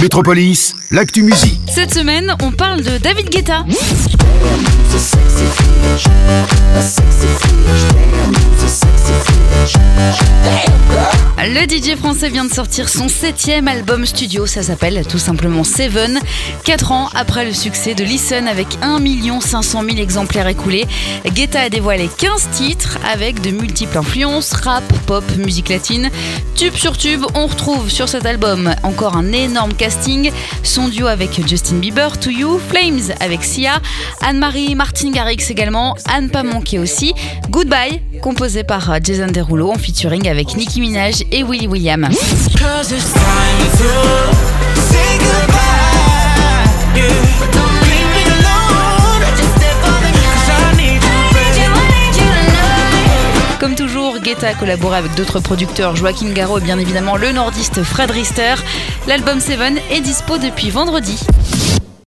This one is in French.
Métropolis, l'actu musique. Cette semaine, on parle de David Guetta. Le DJ français vient de sortir son 7e album studio, ça s'appelle tout simplement Seven. 4 ans après le succès de Listen avec 1 500 000 exemplaires écoulés, Guetta a dévoilé 15 titres avec de multiples influences, rap, pop, musique latine. Tube sur tube, on retrouve sur cet album encore un énorme casting. Son duo avec Justin Bieber, To You, Flames avec Sia, Anne-Marie Martin Garrix également, à ne pas manquer aussi Goodbye, composé par Jason Derulo en featuring avec Nicki Minaj et Willy William. Comme toujours, Guetta a collaboré avec d'autres producteurs, Joaquin Garraud et bien évidemment le nordiste Fred Rister. L'album Seven est dispo depuis vendredi.